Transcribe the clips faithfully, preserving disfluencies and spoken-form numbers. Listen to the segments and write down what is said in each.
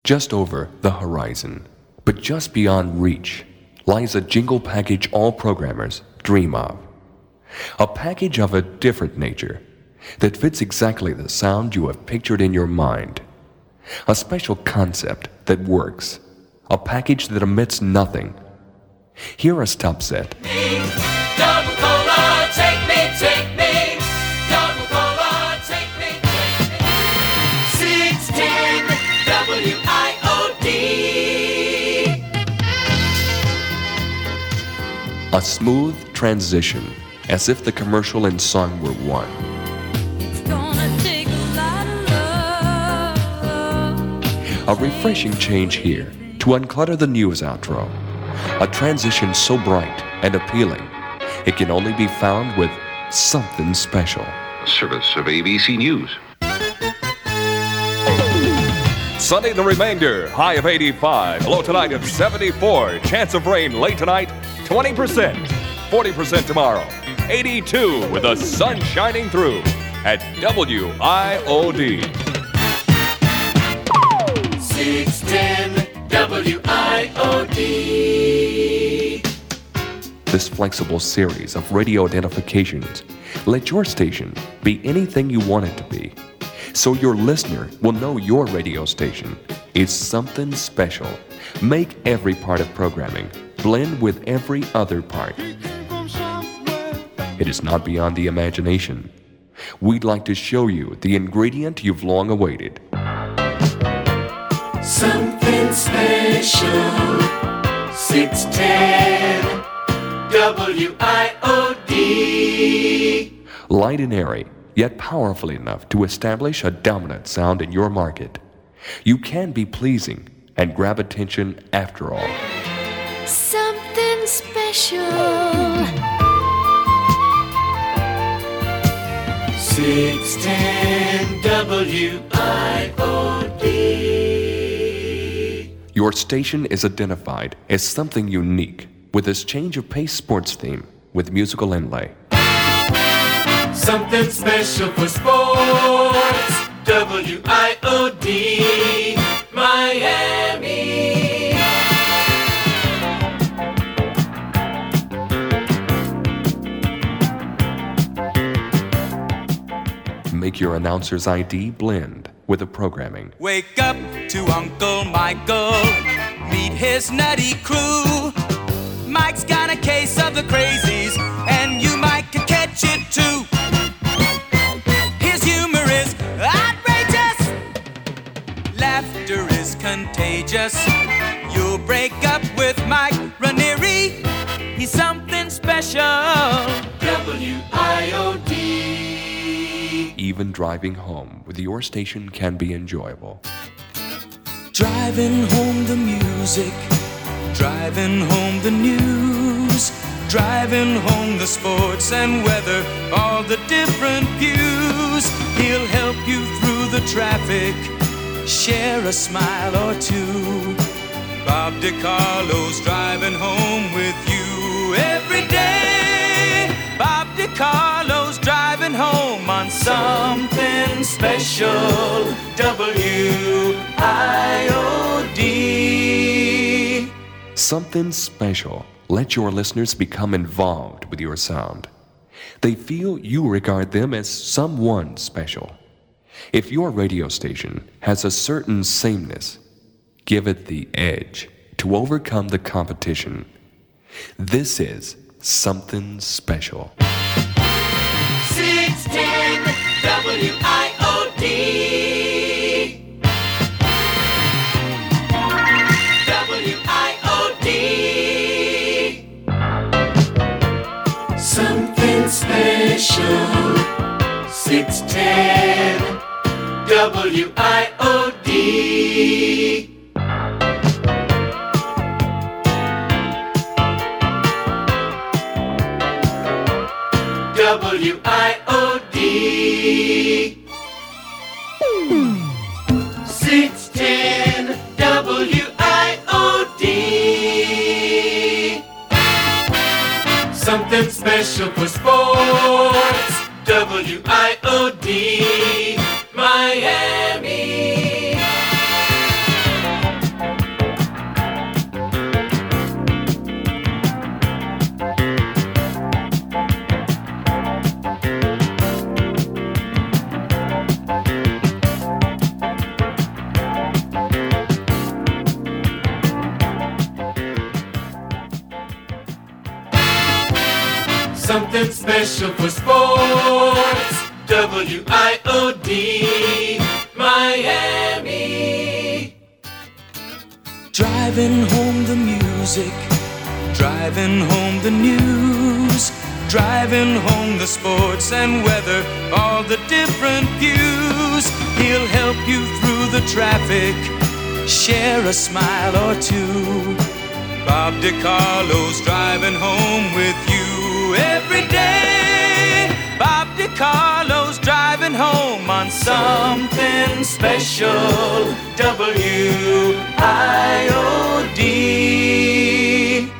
Just over the horizon, but just beyond reach, lies a jingle package all programmers dream of. A package of a different nature that fits exactly the sound you have pictured in your mind. A special concept that works. A package that omits nothing. Here is Top Set. Double cola, take me, take me. Double cola, take me, take me. six ten W I O D. A smooth transition, as if the commercial and song were one. It's gonna take a lot of love. A refreshing change here to unclutter the news outro. A transition so bright and appealing, it can only be found with something special. Service of A B C News. Sunday, the remainder, high of eighty-five. Low tonight of seventy-four. Chance of rain late tonight, twenty percent. forty percent tomorrow. eighty-two with the sun shining through at W I O D. six ten W I O D. This flexible series of radio identifications let your station be anything you want it to be, so your listener will know your radio station is something special. Make every part of programming blend with every other part. It is not beyond the imagination. We'd like to show you the ingredient you've long awaited. Something special. six ten W I O D. Light and airy, yet powerful enough to establish a dominant sound in your market. You can be pleasing and grab attention after all. Something special. six ten W I O D. Your station is identified as something unique with this change of pace sports theme with musical inlay. Something special for sports. W I O D. Miami. Make your announcer's I D blend with the programming. Wake up to Uncle Michael, meet his nutty crew. Mike's got a case of the crazies, and you might could catch it too. His humor is outrageous, laughter is contagious. You'll break up with Mike Ranieri, he's something special. W I O D. Even driving home with your station can be enjoyable. Driving home the music, driving home the news, driving home the sports and weather, all the different views. He'll help you through the traffic, share a smile or two. Bob DiCarlo's driving home with you every day. Bob DiCarlo's driving home on something special. W I O D. Something special. Let your listeners become involved with your sound. They feel you regard them as someone special. If your radio station has a certain sameness, give it the edge to overcome the competition. This is something special. six ten W I O D. W I O D. Something special. six ten W I O D. W I O D. six ten W I O D. Something special for sports. W I O D. Miami. Something special for sports. W I O D, Miami. Driving home the music, driving home the news, driving home the sports and weather, all the different views. He'll help you through the traffic, share a smile or two. Bob DiCarlo's driving home with you every day. Bob DiCarlo's driving home on something special. W I O D.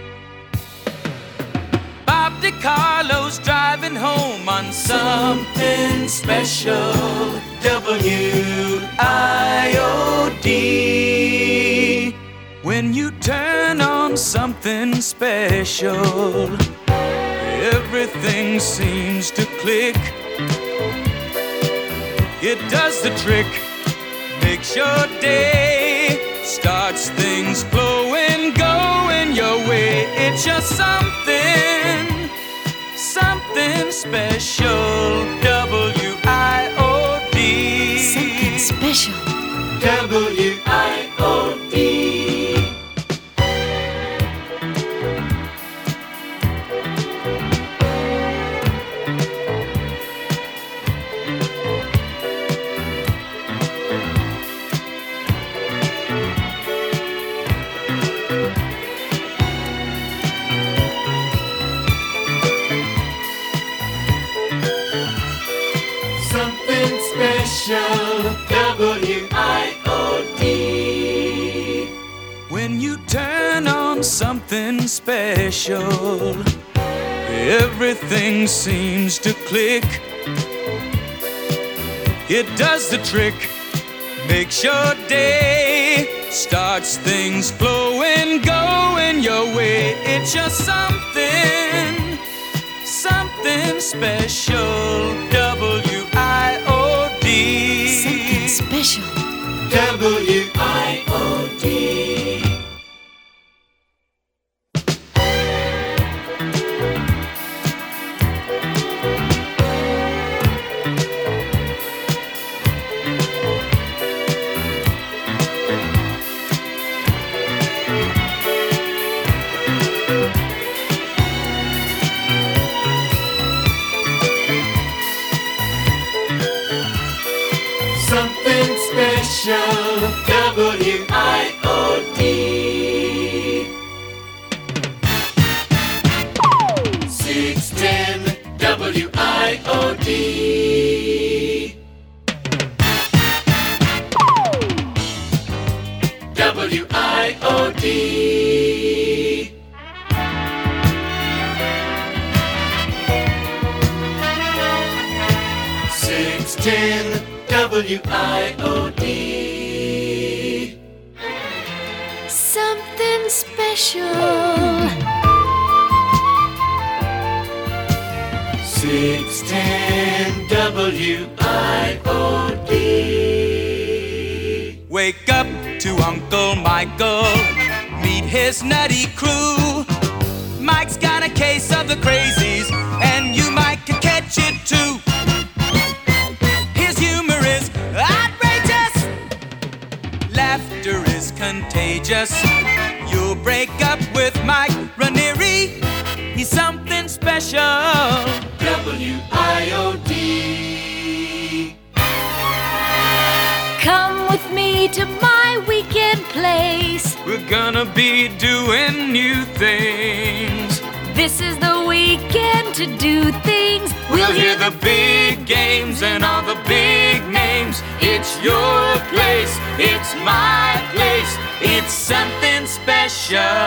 Bob DiCarlo's driving home on something special. W I O D. When you turn on something special, everything seems to click. It does the trick, makes your day, starts things flowing, going your way. It's just something, something special. W I O D. Something special. W I O D. Something special. W I O D. When you turn on something special, everything seems to click. It does the trick, makes your day, starts things flowing, going your way. It's just something, something special. W I O D. Something special. W I O D. Something special. W I O D. six ten W I O D. W I O D. six ten W I O D. Something special. six ten W I O D. Wake up to Uncle Michael, meet his nutty crew. Mike's got a case of the crazies, and you might could catch it too. His humor is outrageous, laughter is contagious. You'll break up with Mike Ranieri, he's something special. W I O D. Come with me to my weekend place. We're gonna be doing new things. This is the weekend to do things. We'll hear the big games and all the big names. It's your place, it's my place, it's something special.